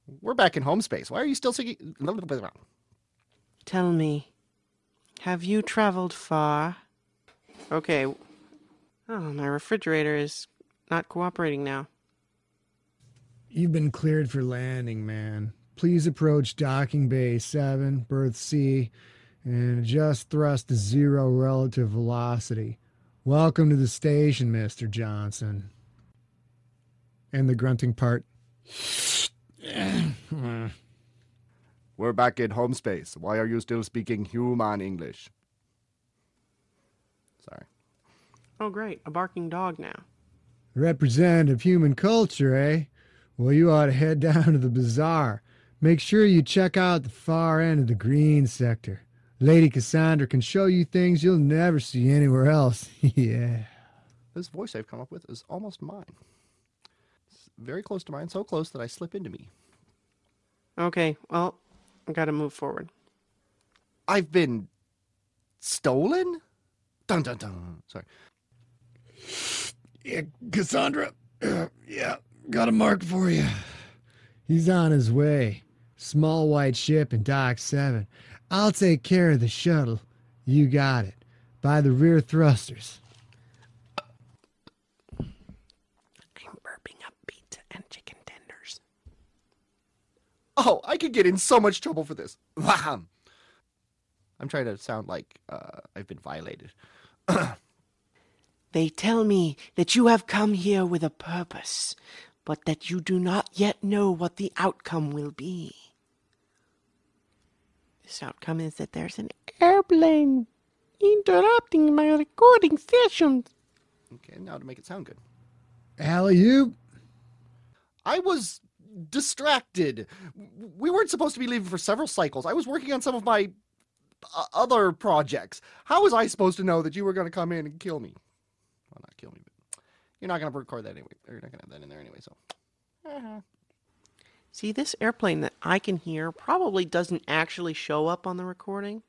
We're back in home space. Why are you still singing? Tell me, have you traveled far? Okay. Oh, my refrigerator is not cooperating now. You've been cleared for landing, man. Please approach docking bay 7, berth C, and adjust thrust to 0 relative velocity. Welcome to the station, Mr. Johnson. And the grunting part. We're back in home space. Why are you still speaking human English? Sorry. Oh, great. A barking dog now. Representative human culture, eh? Well, you ought to head down to the bazaar. Make sure you check out the far end of the green sector. Lady Cassandra can show you things you'll never see anywhere else. Yeah. This voice I've come up with is almost mine. It's very close to mine, so close that I slip into me. Okay, well, I gotta move forward. I've been stolen? Dun dun dun. Sorry. Yeah, Cassandra. Yeah, got a mark for you. He's on his way. Small white ship in Dock 7. I'll take care of the shuttle. You got it. By the rear thrusters. I'm burping up pizza and chicken tenders. Oh, I could get in so much trouble for this. I'm trying to sound like I've been violated. They tell me that you have come here with a purpose, but that you do not yet know what the outcome will be. This outcome is that there's an airplane interrupting my recording sessions. Okay, now to make it sound good. Alley-oop. I was distracted. We weren't supposed to be leaving for several cycles. I was working on some of my other projects. How was I supposed to know that you were going to come in and kill me? Well, not kill me, but you're not going to record that anyway. Or you're not going to have that in there anyway, so. See, this airplane that I can hear probably doesn't actually show up on the recording.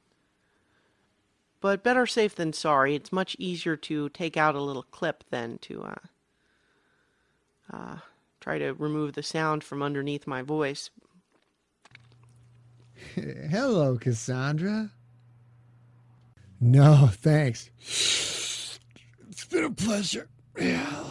But better safe than sorry. It's much easier to take out a little clip than to try to remove the sound from underneath my voice. Hello, Cassandra. No, thanks. It's been a pleasure. Yeah.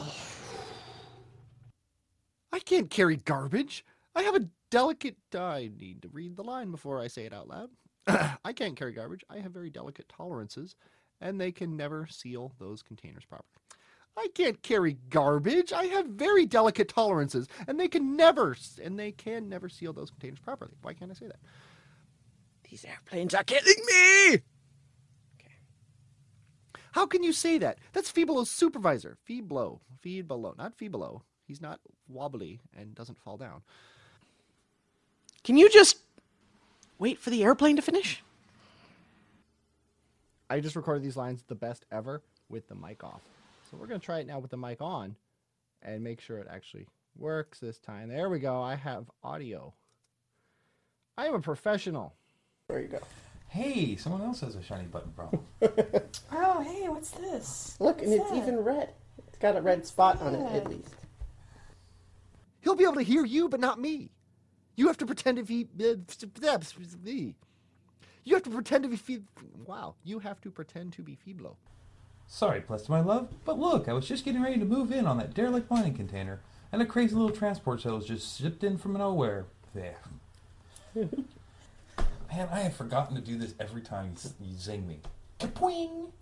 I can't carry garbage. I have a delicate... I need to read the line before I say it out loud. I can't carry garbage. I have very delicate tolerances, and they can never seal those containers properly. I can't carry garbage. I have very delicate tolerances, and they can never seal those containers properly. Why can't I say that? These airplanes are killing me! Okay. How can you say that? That's Feeblo's supervisor. Feeblo, not Feeblo. He's not wobbly and doesn't fall down. Can you just wait for the airplane to finish? I just recorded these lines the best ever with the mic off. So we're going to try it now with the mic on and make sure it actually works this time. There we go. I have audio. I am a professional. There you go. Hey, someone else has a shiny button problem. Oh, hey, what's this? Look, and it's even red. It's got a red spot on it, at least. He'll be able to hear you, but not me. You have to pretend to be... You have to pretend to be... Wow. You have to pretend to be Feeblo. Sorry, Plesta, my love, but look, I was just getting ready to move in on that derelict mining container, and a crazy little transport shuttle just zipped in from nowhere. There. Man, I have forgotten to do this every time you zing me. Kapoing!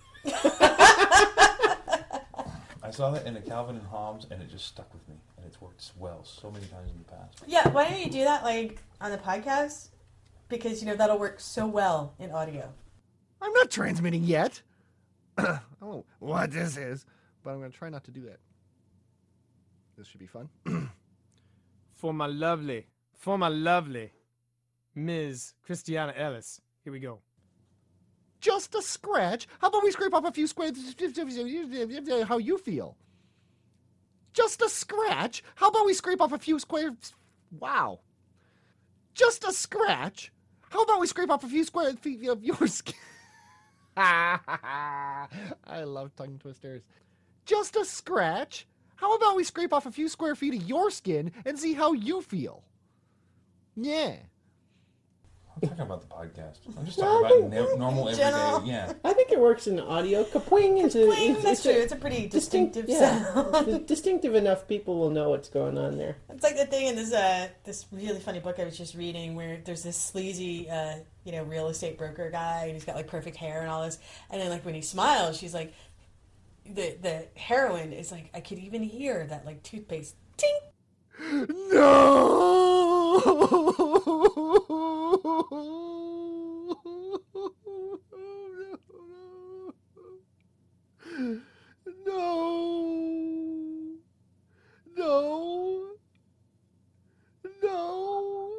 I saw that in a Calvin and Hobbes, and it just stuck with me, and it's worked well so many times in the past. Yeah, why don't you do that, like, on the podcast? Because, that'll work so well in audio. I'm not transmitting yet. I don't know what this is, but I'm going to try not to do that. This should be fun. For my lovely Ms. Christiana Ellis. Here we go. Just a scratch? How about we scrape off a few squares? How you feel? Just a scratch? How about we scrape off a few squares? Wow. Just a scratch? How about we scrape off a few square feet of your skin? I love tongue twisters. Just a scratch? How about we scrape off a few square feet of your skin and see how you feel? Yeah. I'm talking about the podcast. I'm just Well, talking I about think- normal, In general. everyday. Yeah. I think it works in audio. Kapwing is That's true. It's a pretty distinctive sound. It's distinctive enough. People will know what's going on there. It's like the thing in this really funny book I was just reading where there's this sleazy real estate broker guy and he's got like perfect hair and all this, and then like when he smiles, she's like the heroine is like, I could even hear that like toothpaste tink. No. No. No.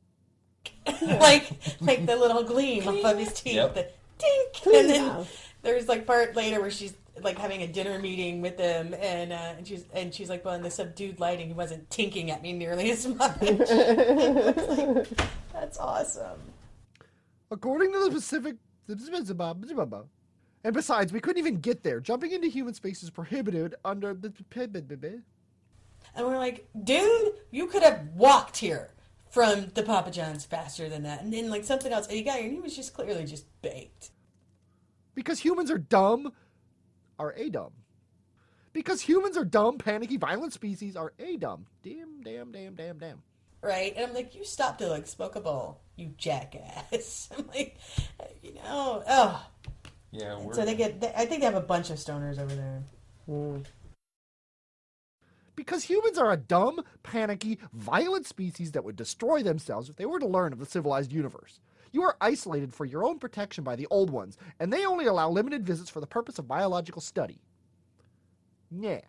like the little gleam off of his teeth, Yep. the tink, Clean and then mouth. there's like part later where she's like having a dinner meeting with him, and she's like, well, in the subdued lighting, he wasn't tinking at me nearly as much. It's like, that's awesome. According to the Pacific, and besides, we couldn't even get there. Jumping into human space is prohibited under the. And we're like, dude, you could have walked here from the Papa John's faster than that. And then like something else, and you got here, and he was just clearly just baked. Because humans are dumb, are a dumb. Because humans are dumb, panicky, violent species are a dumb. Damn. Right? And I'm like, you stop to like smoke a bowl, you jackass. I'm like, oh. Yeah. And so I think they have a bunch of stoners over there. Because humans are a dumb, panicky, violent species that would destroy themselves if they were to learn of the civilized universe. You are isolated for your own protection by the old ones, and they only allow limited visits for the purpose of biological study. Yeah.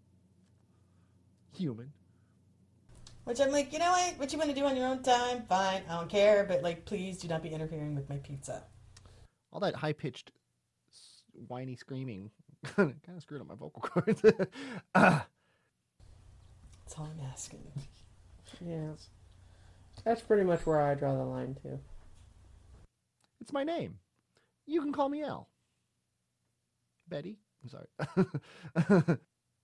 Human. Which I'm like, you know what you want to do on your own time? Fine, I don't care, but like, please do not be interfering with my pizza. All that high-pitched, whiny screaming kind of screwed up my vocal cords. That's all I'm asking. Yeah. That's pretty much where I draw the line, too. It's my name. You can call me Al. Betty? I'm sorry.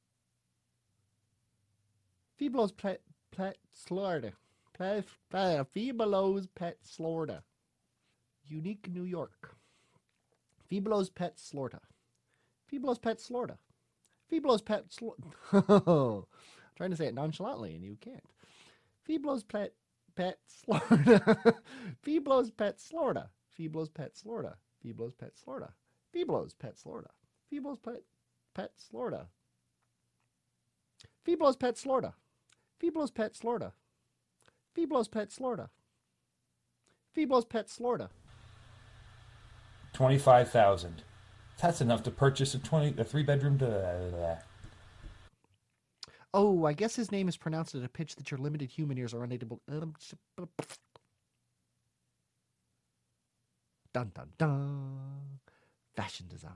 Fiblo's Pet Slaughter. Fiblo's Pet Slaughter. Unique, New York. Fiblo's Pet Slaughter. Fiblo's Pet Slaughter. Fiblo's Pet Slaughter. Trying to say it nonchalantly, and you can't. Fiblo's Pet Slaughter. Fiblo's Pet Slaughter. Fiblo's Pet Slaughter. Fiblo's Pet Slaughter. Fiblo's Pet Slaughter. Fiblo's Pet Slaughter. Fiblo's Pet Slaughter. Fiblo's Pet Slaughter. Fiblo's Pet Slaughter. Fiblo's Pet Slaughter. 25,000. That's enough to purchase a 3-bedroom. Oh, I guess his name is pronounced at a pitch that your limited human ears are unable. Dun dun dun. Fashion design.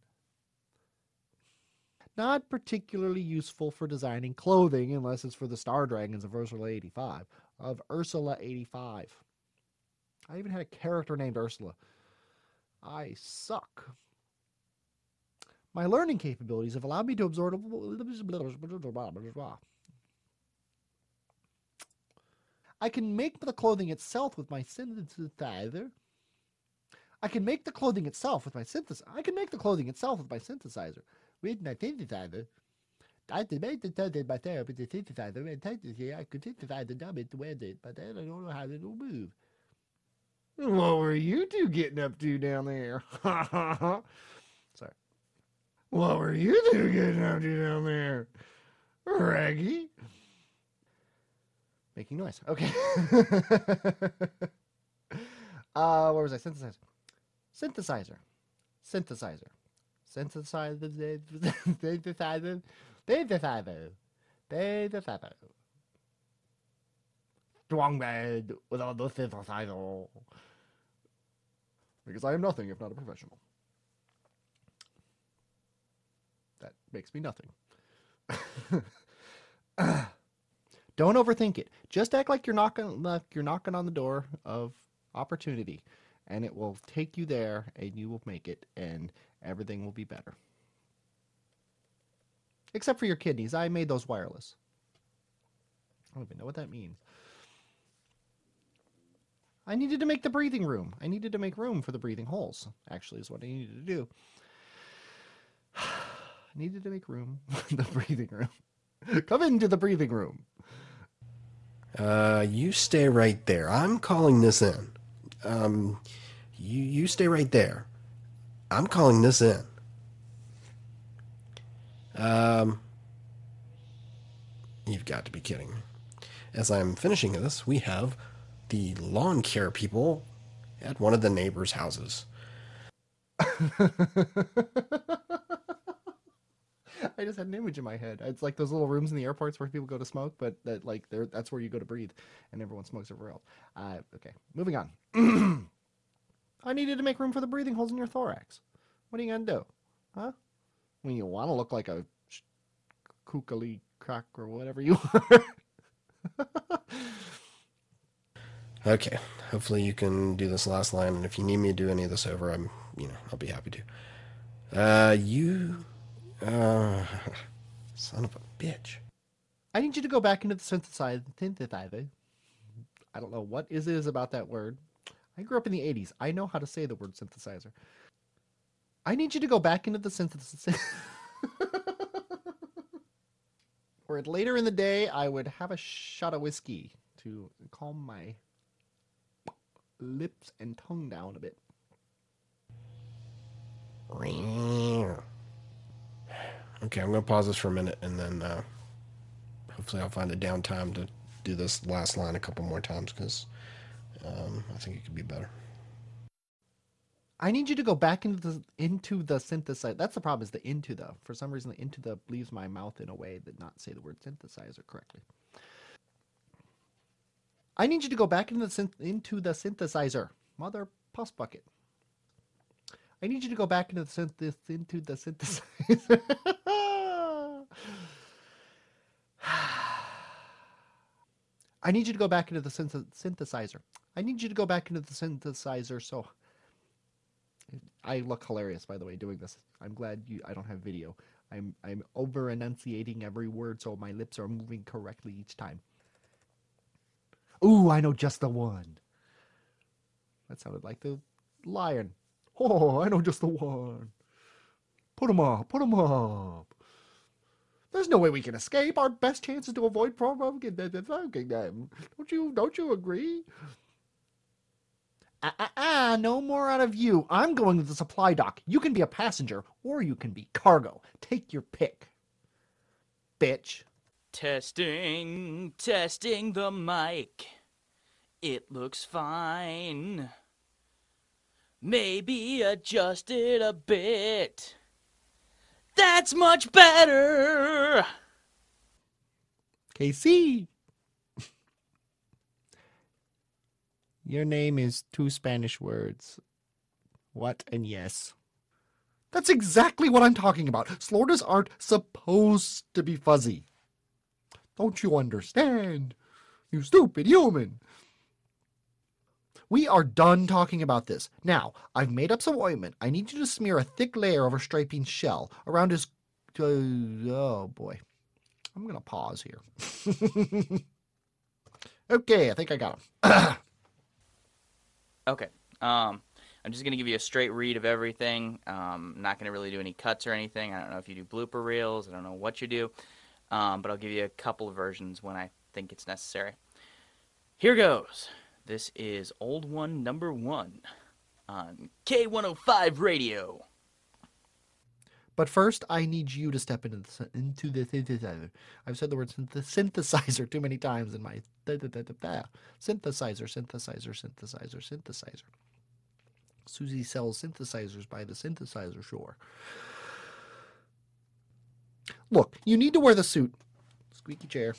Not particularly useful for designing clothing unless it's for the Star Dragons of Ursula 85. I even had a character named Ursula. I suck. My learning capabilities have allowed me to absorb. I can make the clothing itself with my synthesizer. I can make the clothing itself with my synthesizer. With my synthesizer. I can make the clothing myself with the synthesizer, and technically I could synthesize the dummy to wear it, but then I don't know how to move. What were you two getting up to down there? Sorry. What were you two getting up to down there? Raggy? Making noise. Okay. Where was I? Synthesizer. Strong man without the synthesizer. Because I am nothing if not a professional. That makes me nothing. Don't overthink it. Just act like you're knocking on the door of opportunity, and it will take you there, and you will make it, and everything will be better. Except for your kidneys. I made those wireless. I don't even know what that means. I needed to make the breathing room. I needed to make room for the breathing holes, actually, is what I needed to do. I needed to make room for the breathing room. Come into the breathing room. You stay right there. I'm calling this in. You stay right there. I'm calling this in. You've got to be kidding me. As I'm finishing this, we have the lawn care people at one of the neighbors' houses. I just had an image in my head. It's like those little rooms in the airports where people go to smoke, but that like that's where you go to breathe, and everyone smokes everywhere else. Okay, moving on. I needed to make room for the breathing holes in your thorax. What are you gonna do, huh? When you want to look like a kookily crack or whatever you are. Okay, hopefully you can do this last line, and if you need me to do any of this over, I'll be happy to. Son of a bitch. I need you to go back into the synthesizer. I don't know what it is about that word. I grew up in the 80s. I know how to say the word synthesizer. I need you to go back into the synthesizer. Or later in the day, I would have a shot of whiskey to calm my lips and tongue down a bit. Okay, I'm going to pause this for a minute, and then hopefully I'll find a downtime to do this last line a couple more times, because I think it could be better. I need you to go back into the synthesizer. That's the problem, is the into the. For some reason, the into the leaves my mouth in a way that not say the word synthesizer correctly. I need you to go back into the synthesizer. Mother puss bucket. I need you to go back into the synthesizer. I need you to go back into the synthesizer. I need you to go back into the synthesizer. So I look hilarious, by the way, doing this. I'm glad I don't have video. I'm over enunciating every word, so my lips are moving correctly each time. Ooh, I know just the one. That sounded like the lion. Oh, I know just the one. Put him up. Put him up. There's no way we can escape. Our best chance is to avoid provoking them. Don't you agree? No more out of you. I'm going to the supply dock. You can be a passenger, or you can be cargo. Take your pick. Bitch. Testing the mic. It looks fine. Maybe adjust it a bit. That's much better. KC. Your name is two Spanish words. What and yes. That's exactly what I'm talking about. Slordas aren't supposed to be fuzzy. Don't you understand? You stupid human. We are done talking about this. Now, I've made up some ointment. I need you to smear a thick layer over Striping's shell around his... oh, boy. I'm going to pause here. Okay, I think I got him. Okay. I'm just going to give you a straight read of everything. I'm not going to really do any cuts or anything. I don't know if you do blooper reels. I don't know what you do. But I'll give you a couple of versions when I think it's necessary. Here goes. This is Old One number 1 on K105 Radio. But first, I need you to step into the synthesizer. I've said the word synthesizer too many times in my synthesizer. Susie sells synthesizers by the synthesizer shore. Look, you need to wear the suit. Squeaky chair.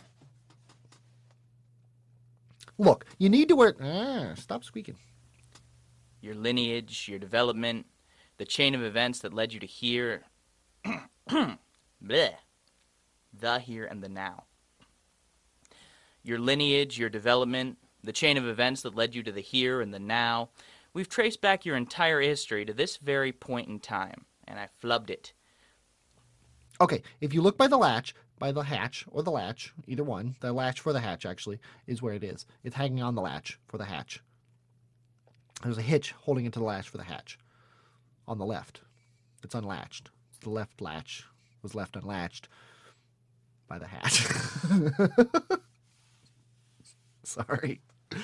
Look, you need to wear... stop squeaking. Your lineage, your development, the chain of events that led you to here. Bleh. The here and the now. Your lineage, your development, the chain of events that led you to the here and the now. We've traced back your entire history to this very point in time, and I flubbed it. Okay, if you look by the hatch, either one, the latch for the hatch, actually, is where it is. It's hanging on the latch for the hatch. There's a hitch holding into the latch for the hatch on the left. It's unlatched. The left latch was left unlatched by the hatch. Sorry.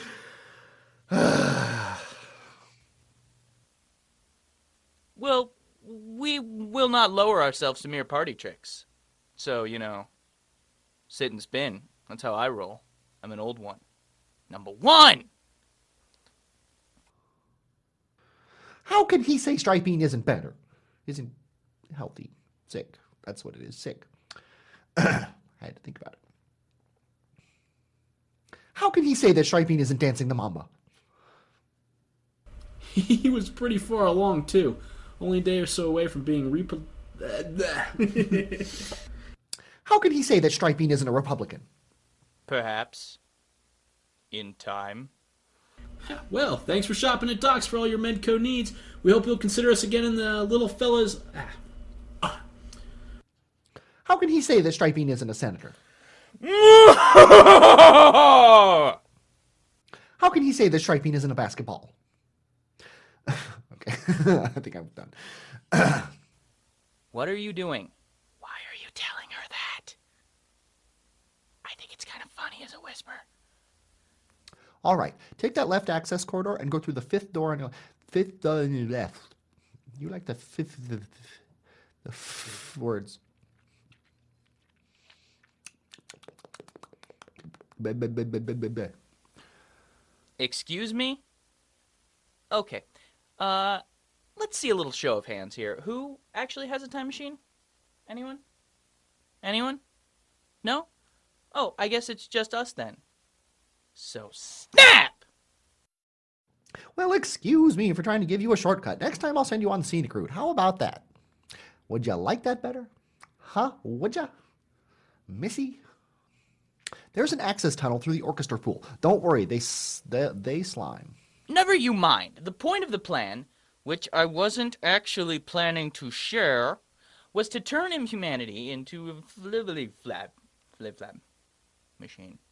Well, we will not lower ourselves to mere party tricks. So, sit and spin. That's how I roll. I'm an old one. Number one! How can he say striping isn't better? Isn't healthy? Sick. That's what it is. Sick. I had to think about it. How can he say that striping isn't dancing the mamba? He was pretty far along, too. Only a day or so away from being How can he say that striping isn't a Republican? Perhaps. In time. Well, thanks for shopping at Doc's for all your Medco needs. We hope you'll consider us again in the little fella's... How can he say that striping isn't a senator? How can he say that striping isn't a basketball? Okay, I think I'm done. What are you doing? Why are you telling her that? I think it's kind of funny as a whisper. All right, take that left access corridor and go through the fifth door on the fifth on your left. You like the words. Excuse me? Okay. Let's see a little show of hands here. Who actually has a time machine? Anyone? Anyone? No? Oh, I guess it's just us then. So snap! Well, excuse me for trying to give you a shortcut. Next time I'll send you on the scenic route. How about that? Would you like that better? Huh? Would ya? Missy? There's an access tunnel through the orchestra pool. Don't worry, they slime. Never you mind. The point of the plan, which I wasn't actually planning to share, was to turn humanity into a flip-flap machine.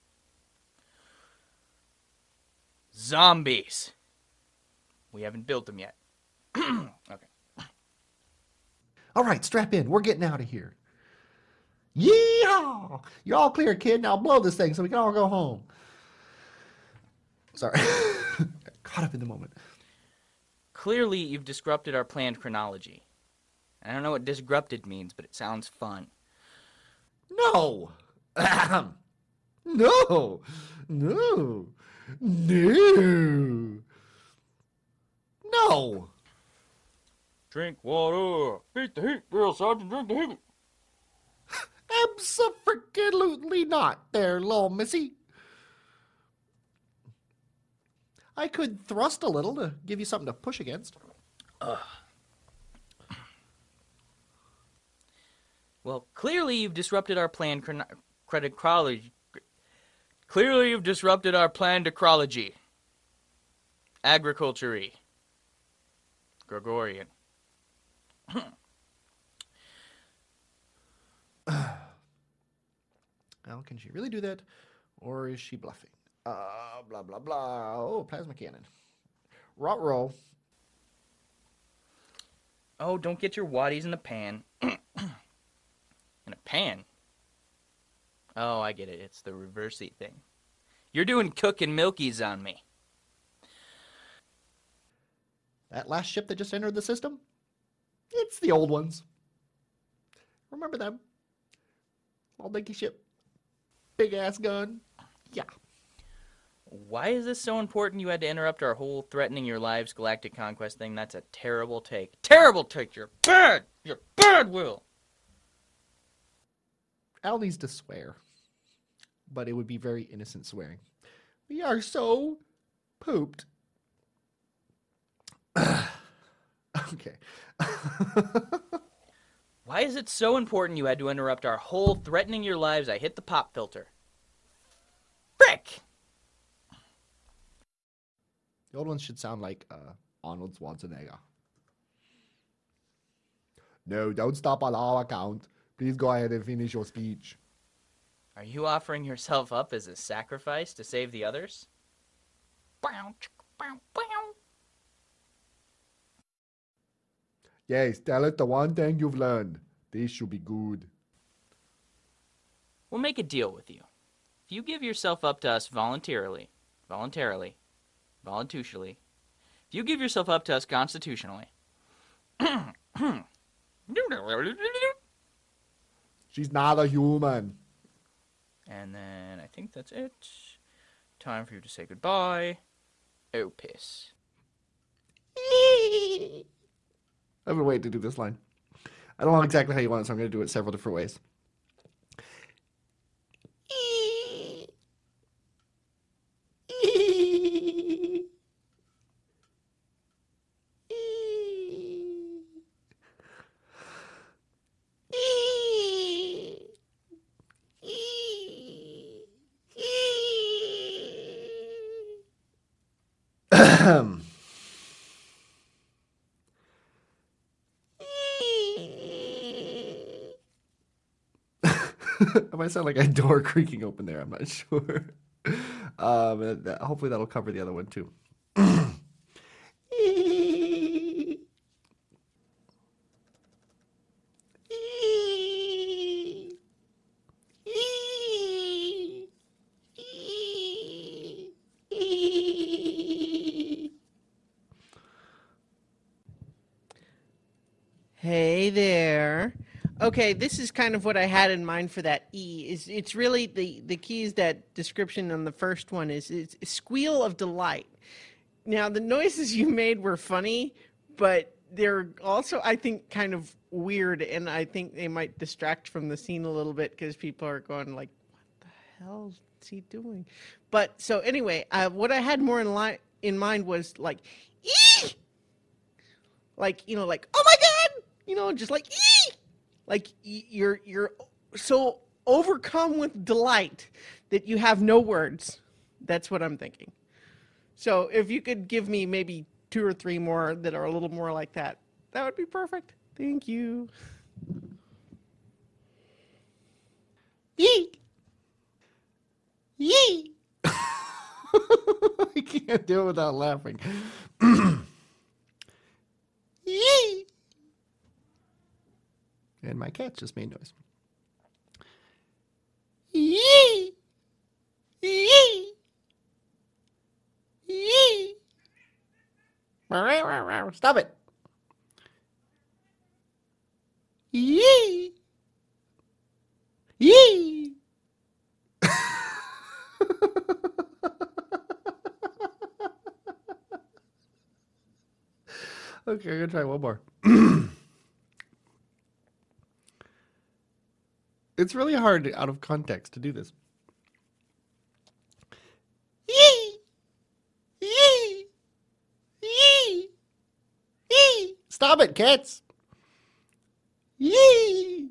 Zombies. We haven't built them yet. Okay. All right, strap in. We're getting out of here. Yeehaw! You're all clear, kid. Now blow this thing so we can all go home. Sorry. Caught up in the moment. Clearly, you've disrupted our planned chronology. I don't know what disrupted means, but it sounds fun. No! No! No! No! No! Drink water. Beat the heat, real sergeant. Drink the heat. Abso-freaking-lutely not, there, little missy. I could thrust a little to give you something to push against. Well, clearly you've disrupted our planned chronology. Clearly you've disrupted our planned ecology. Agriculture-y. Gregorian. Well, can she really do that? Or is she bluffing? Blah, blah, blah. Oh, plasma cannon. Ruh-roh. Oh, don't get your waddies in the pan. In a pan? Oh, I get it. It's the reversey thing. You're doing cook and milkies on me. That last ship that just entered the system? It's the old ones. Remember them? Old dinky ship. Big ass gun. Yeah. Why is this so important you had to interrupt our whole threatening your lives galactic conquest thing? That's a terrible take. Terrible take! You're bad! You're bad, Will! Al needs to swear. But it would be very innocent swearing. We are so pooped. Okay. Why is it so important you had to interrupt our whole threatening your lives I hit the pop filter? Frick! The old ones should sound like Arnold Schwarzenegger. No, don't stop on our account. Please go ahead and finish your speech. Are you offering yourself up as a sacrifice to save the others? Yes, tell it the one thing you've learned. This should be good. We'll make a deal with you. If you give yourself up to us voluntarily, if you give yourself up to us constitutionally, She's not a human. and then I think that's it. Time for you to say goodbye. Oh, piss. I've been waiting to do this line. I don't know exactly how you want it, so I'm going to do it several different ways. I might sound like a door creaking open there. I'm not sure. Hopefully that'll cover the other one too. Hey there. Okay, this is kind of what I had in mind for that E. It's really the key is that description on the first one is it's squeal of delight. Now the noises you made were funny, but they're also I think kind of weird, and I think they might distract from the scene a little bit because people are going like, "What the hell is he doing?" But so anyway, what I had more in mind was like, "Ee!" Like like oh my god, just like "Ee!" Like you're so overcome with delight that you have no words. That's what I'm thinking. So if you could give me maybe 2 or 3 more that are a little more like that, that would be perfect. Thank you. Yee! Yee! I can't do it without laughing. Yee! And my cat just made noise. Yee! Yee! Yee! Stop it! Yee! Yee! Okay, I'm gonna try one more. It's really hard out of context to do this. Yee! Yee! Yee! Yee! Stop it, cats! Yee!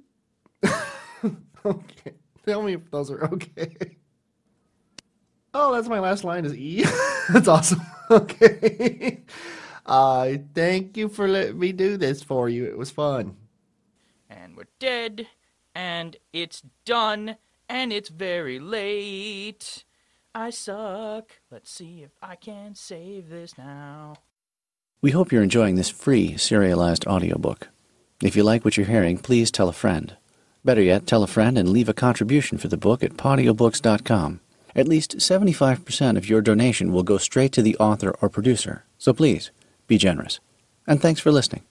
Okay. Tell me if those are okay. Oh, that's my last line is E. That's awesome. Okay. Thank you for letting me do this for you. It was fun. And we're dead, and it's done, and it's very late. I suck. Let's see if I can save this now. We hope you're enjoying this free serialized audiobook. If you like what you're hearing, please tell a friend. Better yet, tell a friend and leave a contribution for the book at podiobooks.com. At least 75% of your donation will go straight to the author or producer, so please, be generous. And thanks for listening.